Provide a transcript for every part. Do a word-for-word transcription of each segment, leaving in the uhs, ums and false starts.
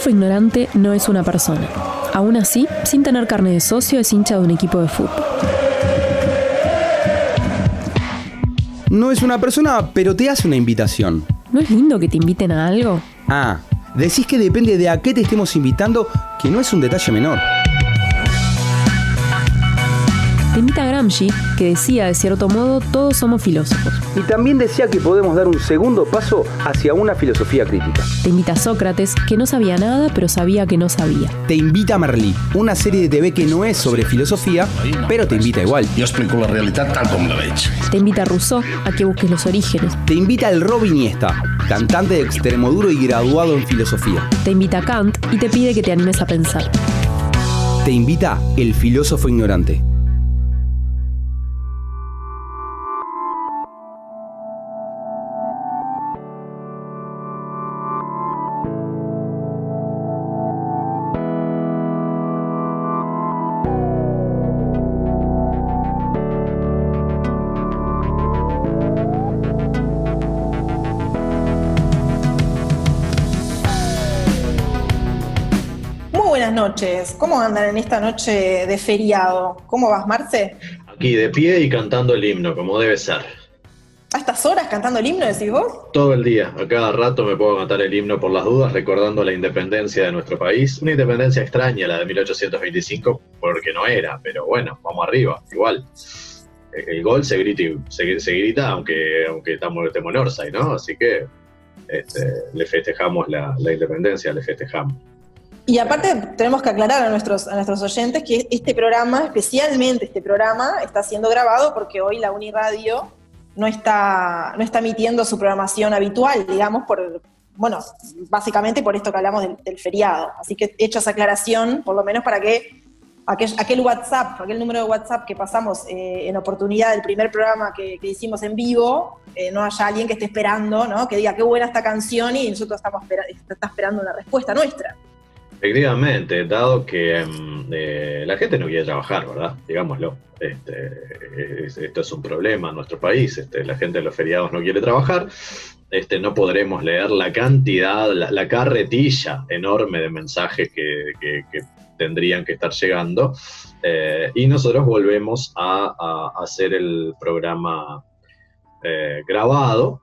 filósofo ignorante no es una persona. Aún así, sin tener carnet de socio, es hincha de un equipo de fútbol. No es una persona, pero te hace una invitación. ¿No es lindo que te inviten a algo? Ah, decís que depende de a qué te estemos invitando, que no es un detalle menor. Te invita Gramsci, que decía, de cierto modo, todos somos filósofos. Y también decía que podemos dar un segundo paso hacia una filosofía crítica. Te invita Sócrates, que no sabía nada, pero sabía que no sabía. Te invita Merlí, una serie de T V que no es sobre filosofía, pero te invita igual. Yo explico la realidad tal como la veis. Te invita Rousseau a que busques los orígenes. Te invita el Robin Iniesta, cantante de Extremoduro y graduado en filosofía. Te invita Kant y te pide que te animes a pensar. Te invita el filósofo ignorante. Buenas noches. ¿Cómo andan en esta noche de feriado? ¿Cómo vas, Marce? Aquí de pie y cantando el himno, como debe ser. ¿A estas horas cantando el himno, decís vos? Todo el día, a cada rato me puedo cantar el himno por las dudas, recordando la independencia de nuestro país. Una independencia extraña, la de mil ochocientos veinticinco, porque no era, pero bueno, vamos arriba, igual. El gol se grita, se, se grita aunque, aunque estamos, estemos en Orsay, ¿no? Así que este, le festejamos la, la independencia, le festejamos. Y aparte tenemos que aclarar a nuestros, a nuestros oyentes que este programa, especialmente este programa, está siendo grabado porque hoy la Uniradio no está, no está emitiendo su programación habitual, digamos, por, bueno, básicamente por esto que hablamos del, del feriado. Así que he hecho esa aclaración, por lo menos para que aquel, aquel WhatsApp, aquel número de WhatsApp que pasamos eh, en oportunidad del primer programa que, que hicimos en vivo, eh, no haya alguien que esté esperando, ¿no? Que diga qué buena esta canción y nosotros estamos espera- está esperando una respuesta nuestra. Efectivamente, dado que eh, la gente no quiere trabajar, ¿verdad? Digámoslo. Este, es, esto es un problema en nuestro país. Este, la gente en los feriados no quiere trabajar. Este, no podremos leer la cantidad, la, la carretilla enorme de mensajes que, que, que tendrían que estar llegando. Eh, y nosotros volvemos a, a hacer el programa eh, grabado.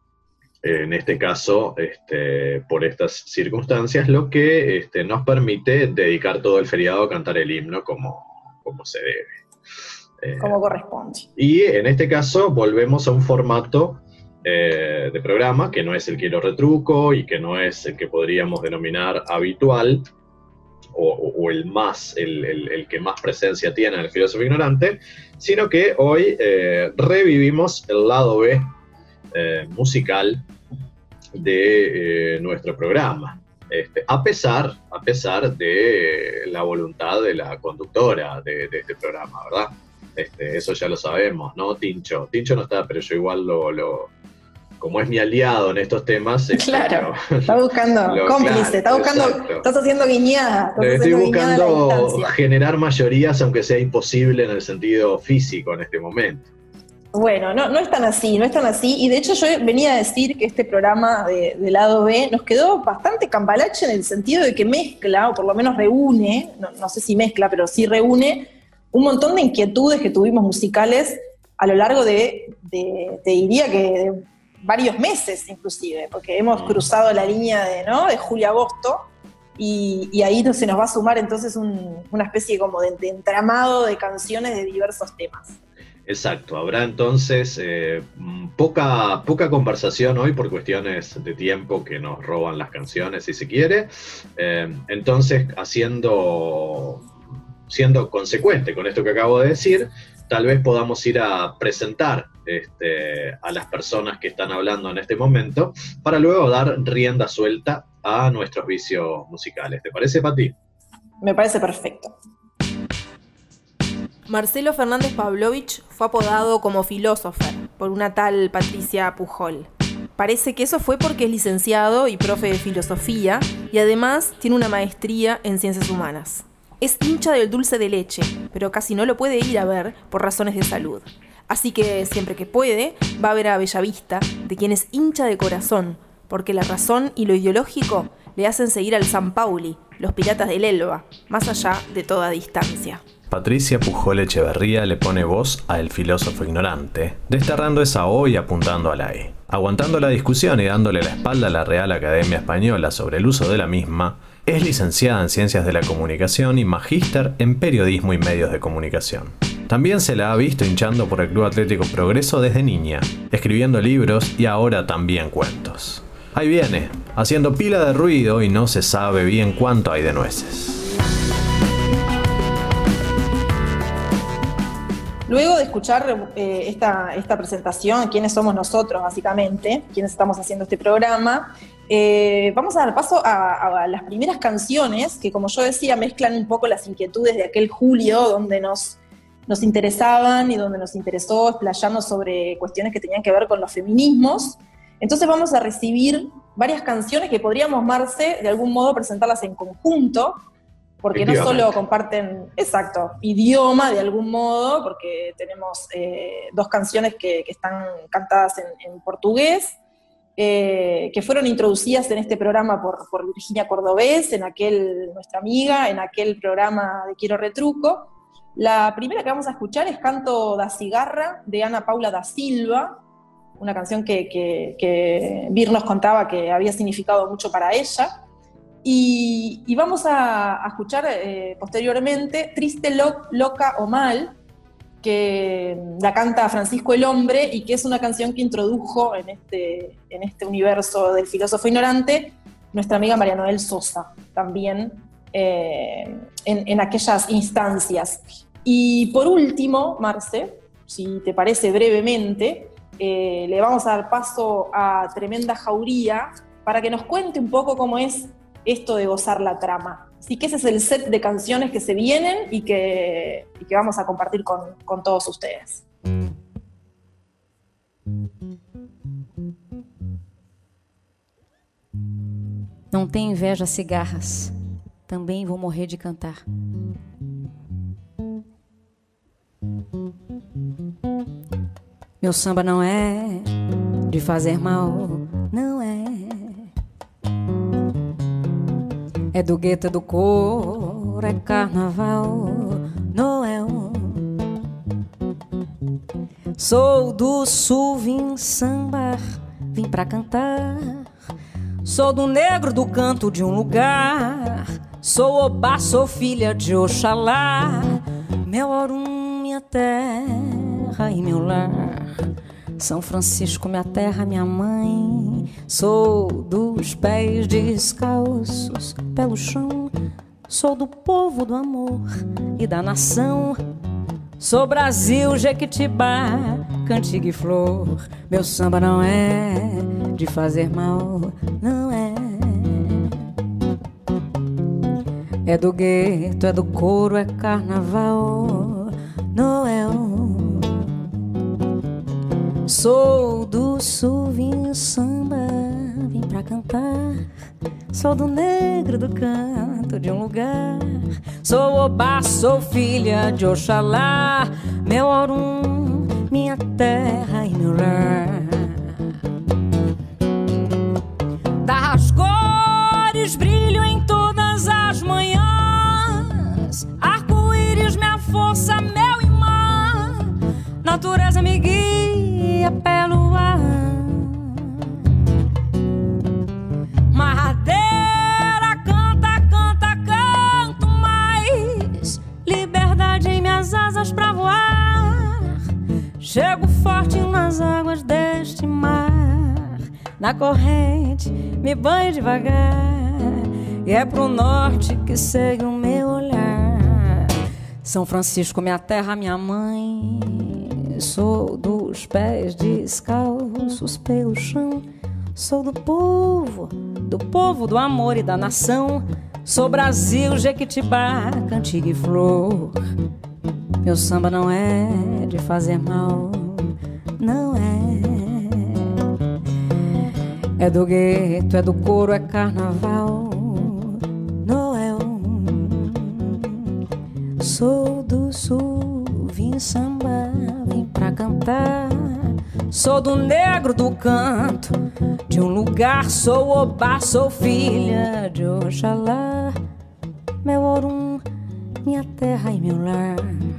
En este caso, este, por estas circunstancias, lo que este, nos permite dedicar todo el feriado a cantar el himno como, como se debe. Eh, como corresponde. Y en este caso volvemos a un formato eh, de programa que no es el que lo retruco y que no es el que podríamos denominar habitual o, o el, más, el, el, el que más presencia tiene en el filósofo ignorante, sino que hoy eh, revivimos el lado B eh, musical de eh, nuestro programa, este, a pesar, a pesar de la voluntad de la conductora de, de este programa, ¿verdad? Este, eso ya lo sabemos, ¿no? Tincho, Tincho no está, pero yo igual lo, lo como es mi aliado en estos temas. Este, claro, lo, está buscando lo, cómplice, claro, está buscando, exacto. Estás haciendo guiñada. Estás Estoy haciendo guiñada buscando generar mayorías, aunque sea imposible en el sentido físico en este momento. Bueno, no, no es tan así, no es tan así. Y de hecho yo venía a decir que este programa de, de lado B nos quedó bastante cambalache en el sentido de que mezcla, o por lo menos reúne, no, no sé si mezcla, pero sí reúne un montón de inquietudes que tuvimos musicales a lo largo de, de te diría que de varios meses inclusive, porque hemos cruzado la línea de, ¿no? de julio-agosto, y, y ahí se nos va a sumar entonces un, una especie como de, de entramado de canciones de diversos temas. Exacto, habrá entonces eh, poca, poca conversación hoy por cuestiones de tiempo que nos roban las canciones, si se quiere. Eh, entonces, haciendo, siendo consecuente con esto que acabo de decir, tal vez podamos ir a presentar este, a las personas que están hablando en este momento para luego dar rienda suelta a nuestros vicios musicales. ¿Te parece, Pati? Me parece perfecto. Marcelo Fernández Pavlovich fue apodado como filósofo por una tal Patricia Pujol. Parece que eso fue porque es licenciado y profe de filosofía y además tiene una maestría en ciencias humanas. Es hincha del dulce de leche, pero casi no lo puede ir a ver por razones de salud. Así que siempre que puede, va a ver a Bellavista, de quien es hincha de corazón, porque la razón y lo ideológico le hacen seguir al San Pauli, los Piratas del Elba, más allá de toda distancia. Patricia Pujol Echeverría le pone voz a El filósofo ignorante, desterrando esa O y apuntando a la E. Aguantando la discusión y dándole la espalda a la Real Academia Española sobre el uso de la misma, es licenciada en Ciencias de la Comunicación y magíster en Periodismo y Medios de Comunicación. También se la ha visto hinchando por el Club Atlético Progreso desde niña, escribiendo libros y ahora también cuentos. Ahí viene, haciendo pila de ruido y no se sabe bien cuánto hay de nueces. Luego de escuchar eh, esta, esta presentación, quiénes somos nosotros básicamente, quiénes estamos haciendo este programa, eh, vamos a dar paso a, a las primeras canciones que, como yo decía, mezclan un poco las inquietudes de aquel julio donde nos, nos interesaban y donde nos interesó explayarnos sobre cuestiones que tenían que ver con los feminismos. Entonces vamos a recibir varias canciones que podríamos, Marce, de algún modo presentarlas en conjunto, porque no solo comparten, exacto, idioma de algún modo, porque tenemos eh, dos canciones que, que están cantadas en, en portugués, eh, que fueron introducidas en este programa por, por Virginia Cordobés, en aquel, nuestra amiga, en aquel programa de Quiero Retruco. La primera que vamos a escuchar es Canto da Cigarra, de Ana Paula da Silva, una canción que, que, que Vir nos contaba que había significado mucho para ella. Y, y vamos a, a escuchar eh, posteriormente Triste, lo, Loca o Mal, que la canta Francisco el Hombre y que es una canción que introdujo en este, en este universo del filósofo ignorante nuestra amiga María Noel Sosa, también eh, en, en aquellas instancias. Y por último, Marce, si te parece brevemente, eh, le vamos a dar paso a Tremenda Jauría para que nos cuente un poco cómo es esto de gozar la trama. Así que ese es el set de canciones que se vienen y que, y que vamos a compartir con, con todos ustedes. Não tem inveja, cigarras. Também vou morrer de cantar. Meu samba não é de fazer mal, não é. É do gueto, é do couro, é carnaval, Noel. Sou do sul, vim sambar, vim pra cantar. Sou do negro do canto de um lugar. Sou Obá, sou filha de Oxalá. Meu Orum, minha terra e meu lar. São Francisco, minha terra, minha mãe. Sou dos pés descalços pelo chão. Sou do povo do amor e da nação. Sou Brasil, Jequitibá, cantiga e flor. Meu samba não é de fazer mal, não é. É do gueto, é do couro, é carnaval, Noel. Sou do sul, vim samba, vim pra cantar. Sou do negro do canto de um lugar. Sou Obá, sou filha de Oxalá. Meu Orum, minha terra e meu lar. Das cores brilho em todas as manhãs. Arco-íris, minha força, meu imã. Natureza me guia pelo ar. Madeira canta, canta, canto mais. Liberdade em minhas asas pra voar. Chego forte nas águas deste mar. Na corrente me banho devagar. E é pro norte que segue o meu olhar. São Francisco, minha terra, minha mãe. Sou dos pés descalços pelo chão. Sou do povo, do povo do amor e da nação. Sou Brasil, Jequitibá, cantiga e flor. Meu samba não é de fazer mal, não é. É do gueto, é do couro, é carnaval, Noel. Sou do sul, vim sambar, vim pra cantar. Sou do negro do canto, de um lugar sou Obá, sou filha de Oxalá, meu Orum, minha terra e meu lar.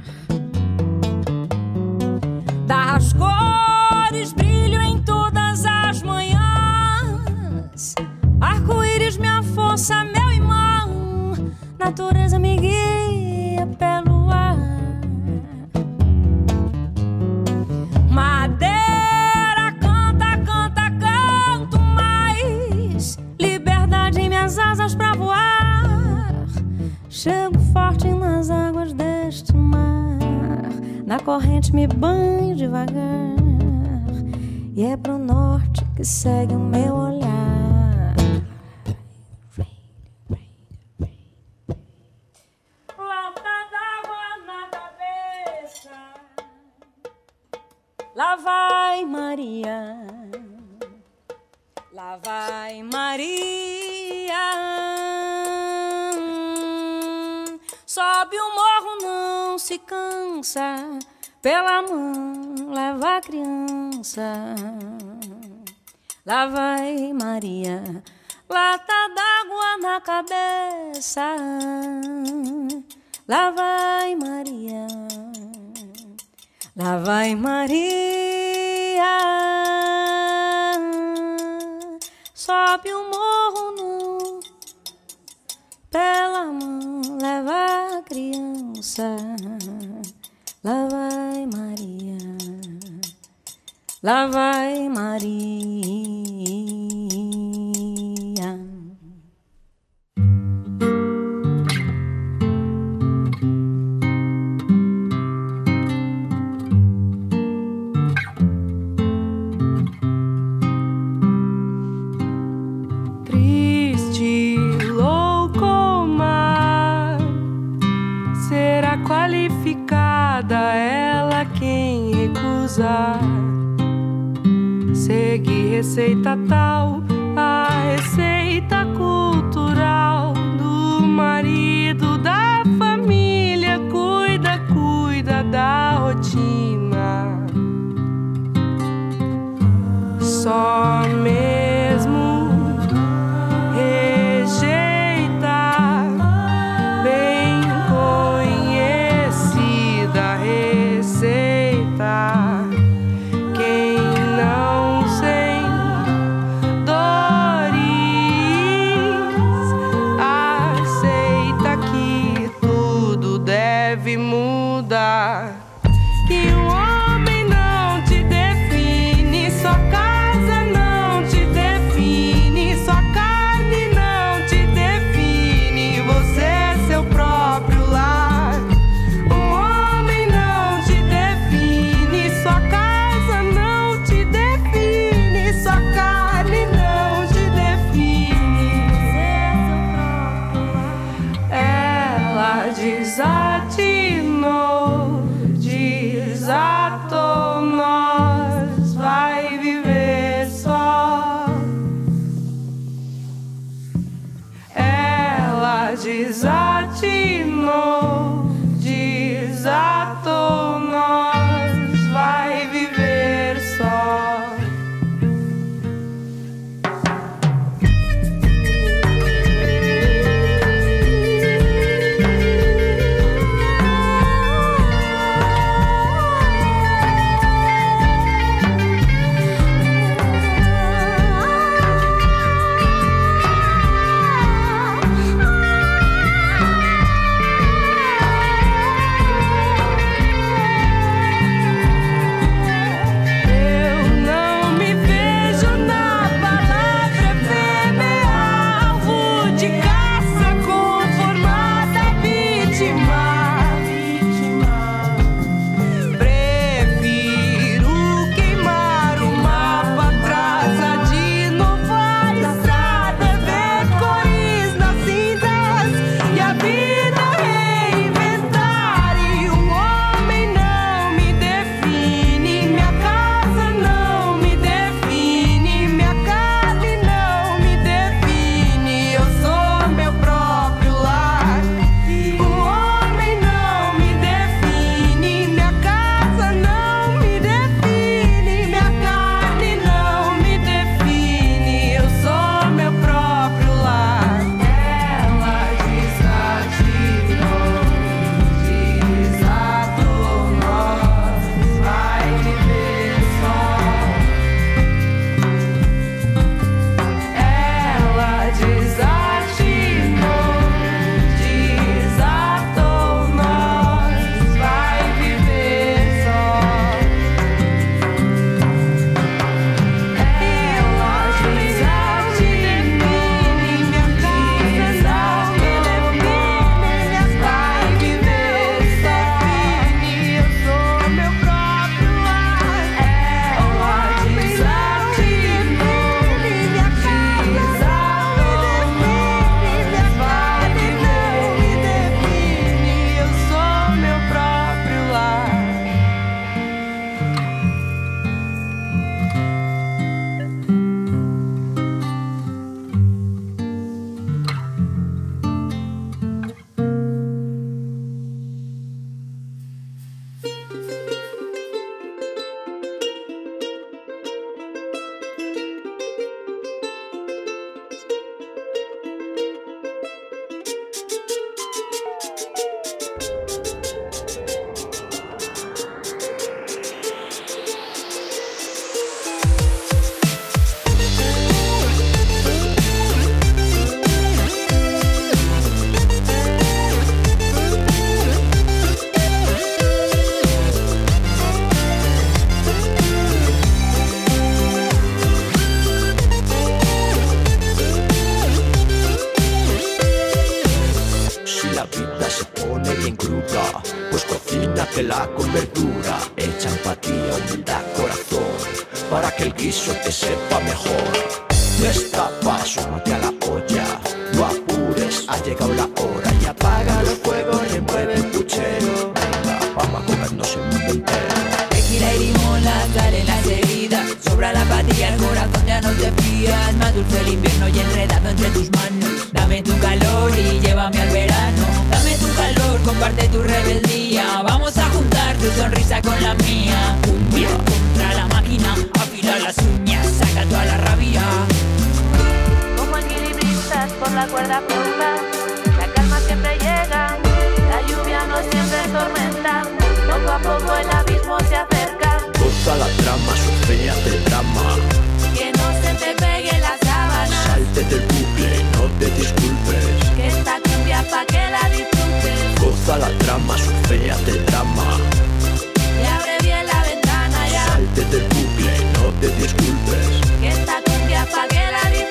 Das cores, brilho em todas as manhãs, arco-íris, minha força, meu irmão, natureza me guia pelo ar. Madeira, canta, canta, canto mais, liberdade em minhas asas pra voar. Chego forte nas águas deste mar, na corrente me banho devagar, e é pro norte que segue o meu olhar. Lata d'água na cabeça, lá vai Maria, lá vai Maria. Sobe o morro, não se cansa, pela mão leva a criança. Lá vai Maria, lata d'água na cabeça. Lá vai Maria, lá vai Maria. Sobe o morro, não, pela mão leva a criança. Lá vai Maria, lá vai Maria. Triste, louco mar, será qualificada ela quem recusar. Segue receita tal, a receita cultural do marido da família. Cuida, cuida da rotina. Só mesmo rejeita bem conhecida receita. Quem não sem dores aceita que tudo deve mudar. Que o homem não te define, sua casa não te define, sua carne não te define, você é seu próprio lar. O homem não te define, sua casa não te define, sua carne não te define, você é seu próprio lar. Ela desatinou, desatou, nós vai viver só. Ela desatinou, desatou, nós vai viver só. elige la cobertura, echa empatía, humildad, corazón, para que el guiso te sepa mejor. Destapa, súmate a la olla, no apures, ha llegado la hora y apaga los fuegos, remueve el puchero. Venga, vamos a comernos el mundo entero. Tequila y limón, la sal en las heridas, sobra la apatía, el corazón ya no te fías. Más dulce el invierno y enredado entre tus manos. Dame tu calor y llévame al verano. Dame tu calor, comparte tu rebeldía. Vamos a juntar tu sonrisa con la mía. Cumbia contra la máquina, afila las uñas, saca toda la rabia. Como equilibristas por la cuerda floja, la calma siempre llega, la lluvia no siempre es tormenta. Poco a poco el abismo se acerca. Goza la trama, surféate el drama. Que no se te pegue la sábana. Sáltete el bucle, no te disculpes. Que esta cumbia pa' que la disfrutes. Goza la trama, surféate el drama. Y abre bien la ventana ya. Sáltete el bucle, no te disculpes. Que esta cumbia pa' que la disfrutes.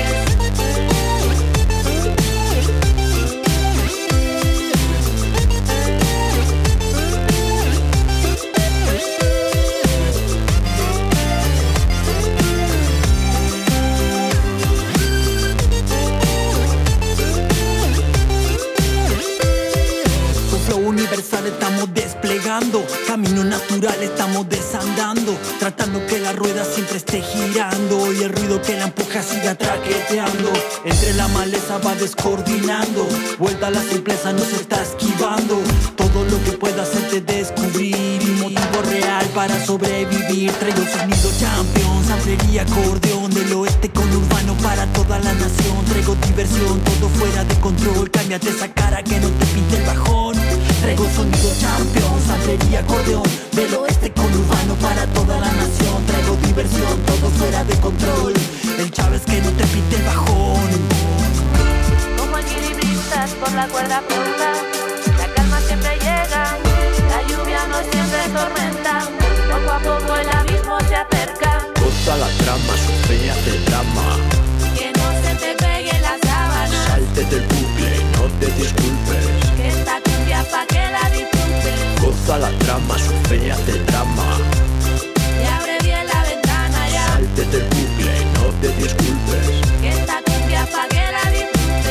Universal estamos desplegando, camino natural estamos desandando, tratando que la rueda siempre esté girando y el ruido que la empuja siga traqueteando. Entre la maleza va descoordinando, vuelta a la simpleza nos está esquivando. Todo lo que pueda hacerte descubrir y motivo real para sobrevivir. Traigo sonido champion, samplería, acordeón del oeste con urbano para toda la nación. Traigo diversión, todo fuera de control, cámbiate esa cara que no te pinte el bajón. Traigo sonido champion, samplería, acordeón del oeste con urbano para toda la nación. Traigo diversión, todo fuera de control, el Chávez que no te pinte el bajón. Como equilibristas por la cuerda floja, la calma siempre llega, la lluvia no siempre es tormenta. Poco a poco el abismo se acerca. Goza la trama, surféate el drama. Que no se te pegue la sábana. Sáltete el bucle, no te disculpes. Que esta cumbia pa' que la disfrutes. Goza la trama, surféate el drama. Y abre bien la ventana ya. Sáltete el bucle, no te disculpes. Que esta cumbia pa' que la disfrutes.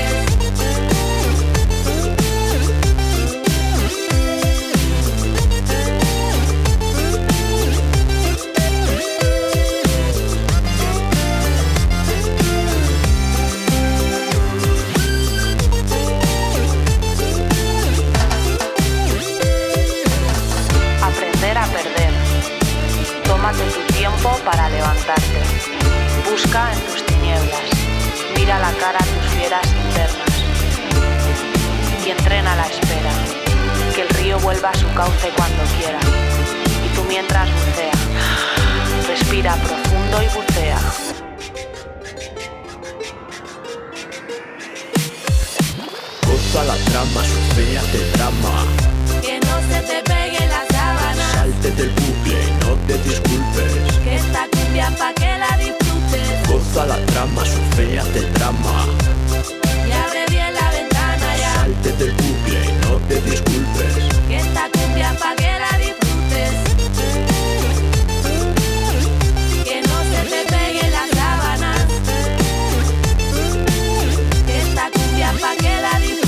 A perder. Tómate tu tiempo para levantarte. Busca en tus tinieblas. Mira la cara a tus fieras internas. Y entrena la espera. Que el río vuelva a su cauce cuando quiera. Y tú mientras bucea. Respira profundo y bucea. Goza la trama, surféate el drama. Que no se te pegue la sábana. Sáltete el bucle, no te disculpes. Que esta cumbia pa' que la disfrutes. Goza la trama, surféate el drama. Y abre bien la ventana ya. Sáltete el bucle, no te disculpes. Que esta cumbia pa' que la disfrutes. Que no se te pegue la sábana. Que esta cumbia pa' que la disfrutes.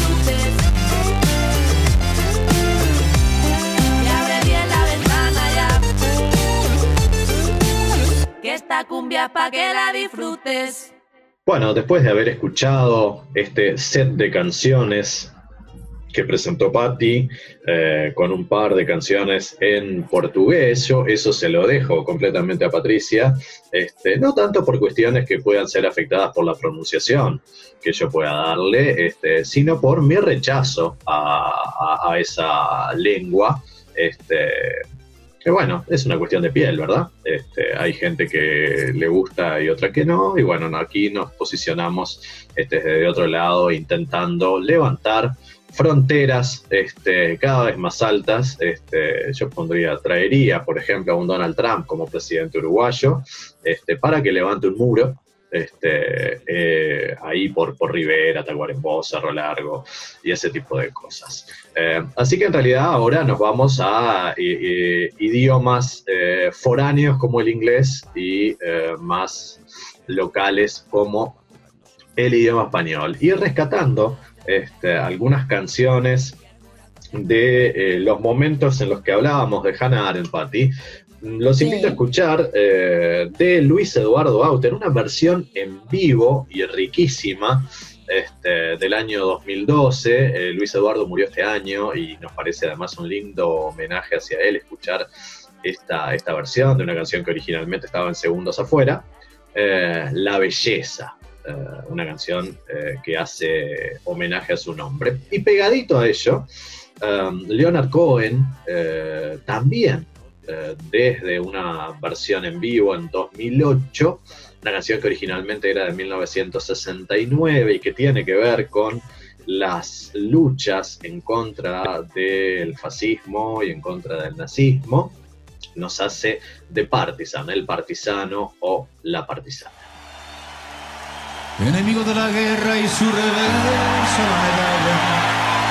Esta cumbia pa' que la disfrutes. Bueno, después de haber escuchado este set de canciones que presentó Patti, eh, con un par de canciones en portugués, yo eso se lo dejo completamente a Patricia, este, no tanto por cuestiones que puedan ser afectadas por la pronunciación que yo pueda darle, este, sino por mi rechazo a, a, a esa lengua, este, que bueno, es una cuestión de piel, ¿verdad? Este, hay gente que le gusta y otra que no, y bueno, no, aquí nos posicionamos este, desde otro lado, intentando levantar fronteras este, cada vez más altas. Este, yo pondría, traería, por ejemplo, a un Donald Trump como presidente uruguayo, este, para que levante un muro este, eh, ahí por, por Rivera, Tacuarembó, Cerro Largo y ese tipo de cosas. Eh, así que en realidad ahora nos vamos a eh, eh, idiomas eh, foráneos como el inglés y eh, más locales como el idioma español. Y rescatando este, algunas canciones de eh, los momentos en los que hablábamos de Hannah Arendt, Patti, los invito sí. a escuchar eh, de Luis Eduardo Auter, una versión en vivo y riquísima este, del año dos mil doce. Eh, Luis Eduardo murió este año y nos parece además un lindo homenaje hacia él escuchar esta, esta versión de una canción que originalmente estaba en Segundos Afuera, eh, La Belleza. Eh, una canción eh, que hace homenaje a su nombre. Y pegadito a ello, Um, Leonard Cohen eh, también eh, desde una versión en vivo en dos mil ocho, una canción que originalmente era de mil novecientos sesenta y nueve y que tiene que ver con las luchas en contra del fascismo y en contra del nazismo, nos hace The Partisan, el partisano o la partisana. Enemigo de la guerra y su reverso la medalla,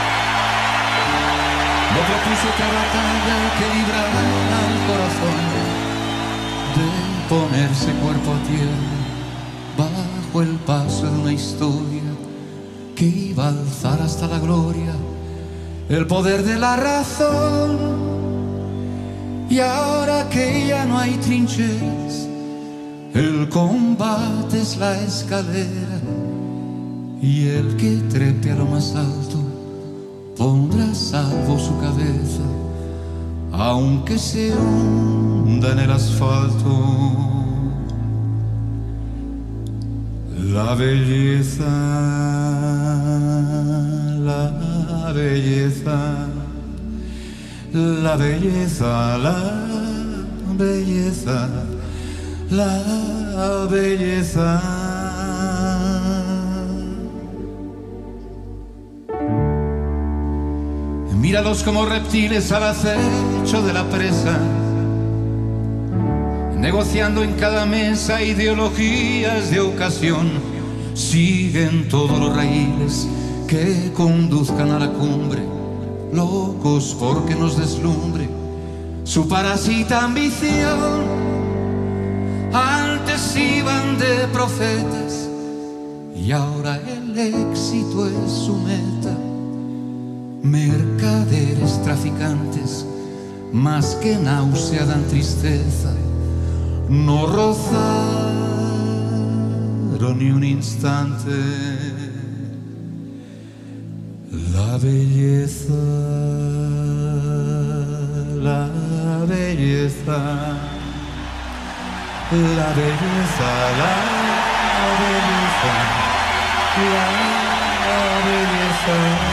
no propuso otra batalla que librar al corazón de ponerse cuerpo a tierra bajo el paso de una historia que iba a alzar hasta la gloria el poder de la razón. Y ahora que ya no hay trincheras, el combate es la escalera, y el que trepe a lo más alto pondrá a salvo su cabeza, aunque se hunda en el asfalto. La belleza, la belleza, la belleza, la belleza, la belleza. Míralos como reptiles al acecho de la presa, negociando en cada mesa ideologías de ocasión. Siguen todos los raíles que conduzcan a la cumbre, locos porque nos deslumbre su parásita ambición. Antes iban de profetas y ahora el éxito es su meta. Mercaderes traficantes, más que náusea dan tristeza. No rozaron ni un instante la belleza, la belleza, la belleza, la belleza, la belleza.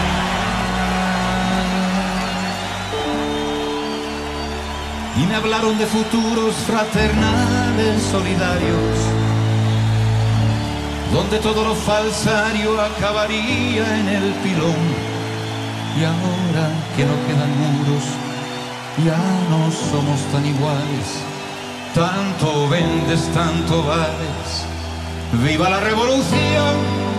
Y me hablaron de futuros fraternales solidarios, donde todo lo falsario acabaría en el pilón. Y ahora que no quedan muros, ya no somos tan iguales. Tanto vendes, tanto vales. ¡Viva la revolución!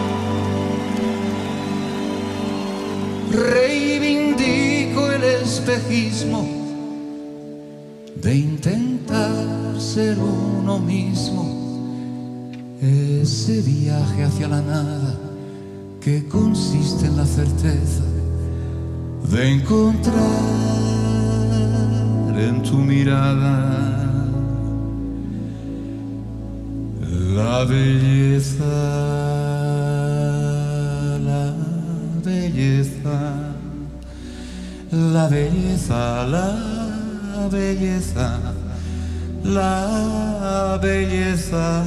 Reivindico el espejismo de intentar ser uno mismo, ese viaje hacia la nada que consiste en la certeza de encontrar en tu mirada la belleza, la belleza, la belleza, la La belleza, la belleza.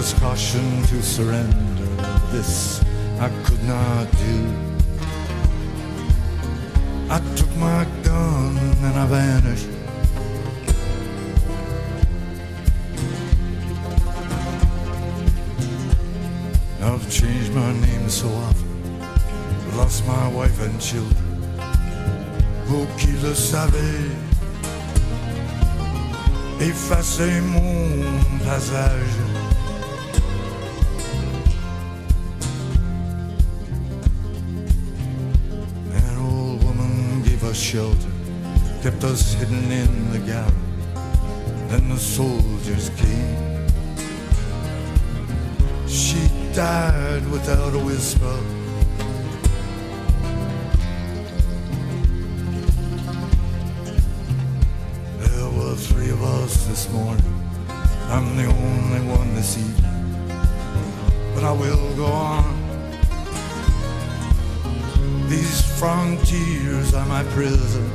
was cautioned to surrender. This I could not do. I took my gun and I vanished. I've changed my name so often, lost my wife and children. Vous qui le savez, effacez mon passage. An old woman gave us shelter, kept us hidden in the garret. Then the soldiers came. She died without a whisper. There were three of us this morning. I'm the only one this evening, but I will go on. These frontiers are my prison.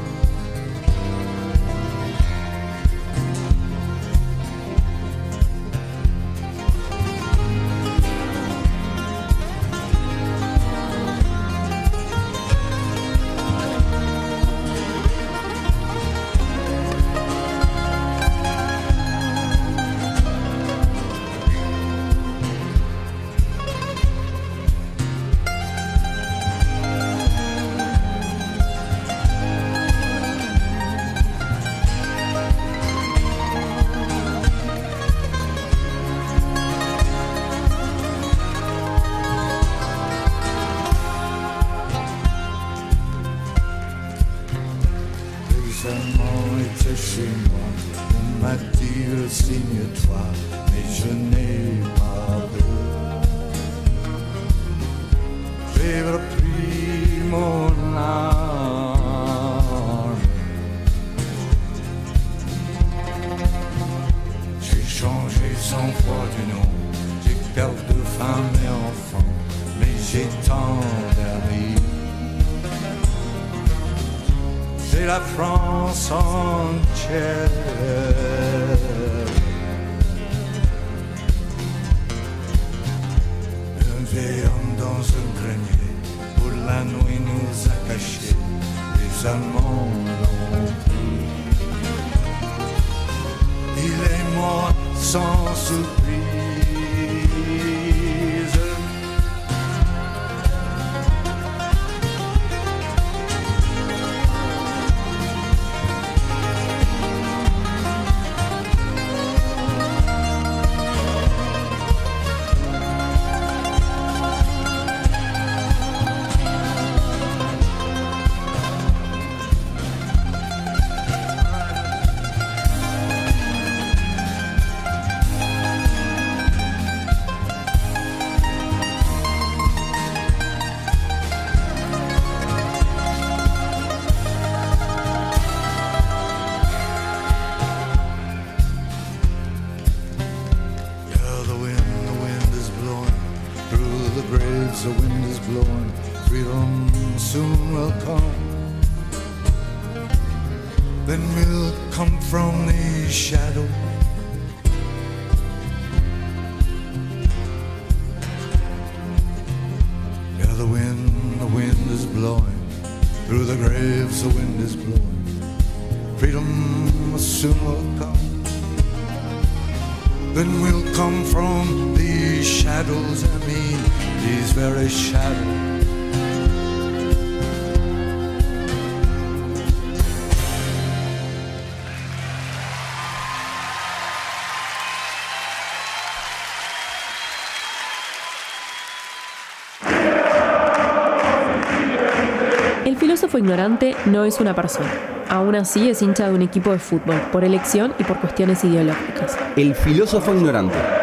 El filósofo ignorante no es una persona. Aún así es hincha de un equipo de fútbol, por elección y por cuestiones ideológicas. El filósofo ignorante.